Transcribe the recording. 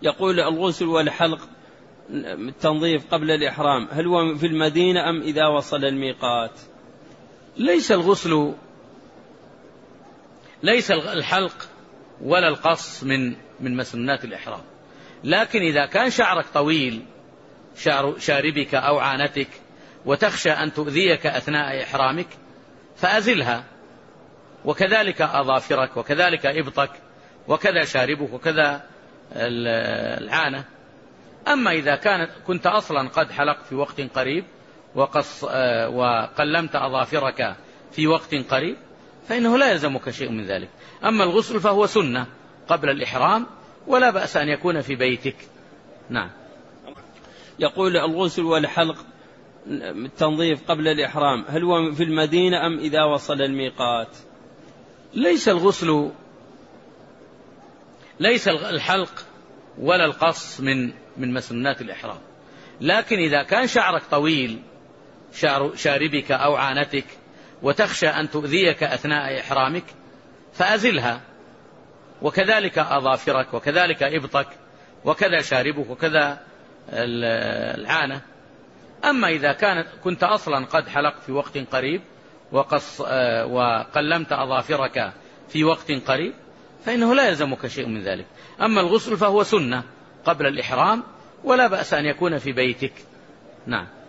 يقول الغسل والحلق التنظيف قبل الإحرام هل هو في المدينة أم إذا وصل الميقات؟ ليس الحلق ولا القص من مسنات الإحرام، لكن إذا كان شعرك طويل، شعر شاربك أو عانتك، وتخشى أن تؤذيك أثناء إحرامك فأزلها، وكذلك أظافرك، وكذلك إبطك، وكذا شاربك، وكذا العانة. أما إذا كنت أصلا قد حلقت في وقت قريب وقلمت أظافرك في وقت قريب فإنه لا يلزمك شيء من ذلك. أما الغسل فهو سنة قبل الإحرام، ولا بأس أن يكون في بيتك. نعم. يقول الغسل والحلق التنظيف قبل الإحرام هل هو في المدينة أم إذا وصل الميقات؟ ليس الحلق ولا القص من مسنات الإحرام، لكن إذا كان شعرك طويل، شعر شاربك أو عانتك، وتخشى أن تؤذيك أثناء إحرامك فأزلها، وكذلك أظافرك، وكذلك إبطك، وكذا شاربك، وكذا العانة. أما إذا كنت أصلا قد حلقت في وقت قريب وقلمت أظافرك في وقت قريب فإنه لا يلزمك شيء من ذلك. أما الغسل فهو سنة قبل الإحرام، ولا بأس أن يكون في بيتك. نعم.